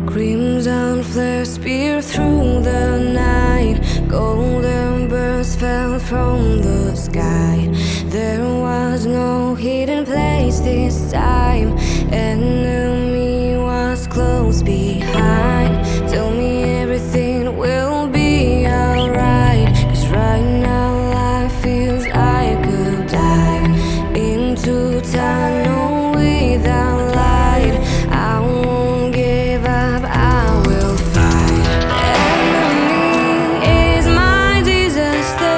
Crimson flares peer through the night. Golden birds fell from the sky. There was no hidden place this time. Enemy was close behind. Tell me everything will be alright. 'Cause right now life feels like a dive into tunnel without light. I won't give up, I will fight. Enemy is my disaster.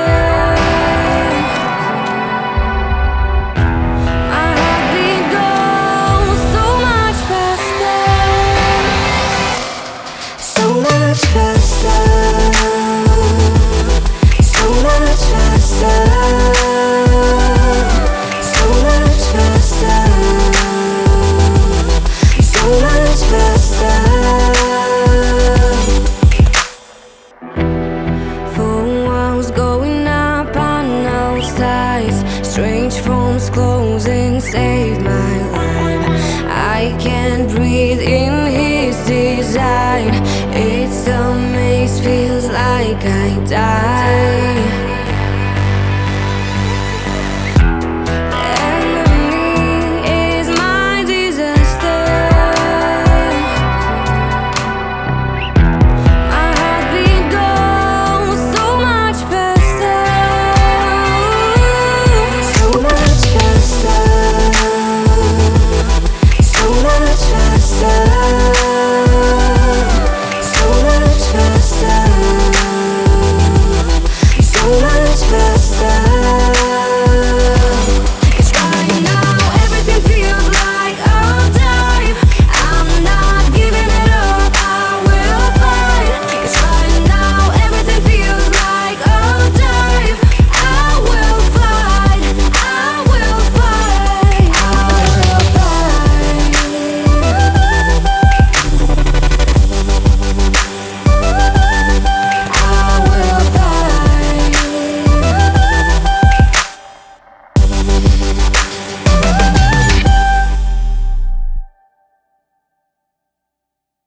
My heartbeat goes so much faster, so much faster, so much faster, so much faster, so much faster.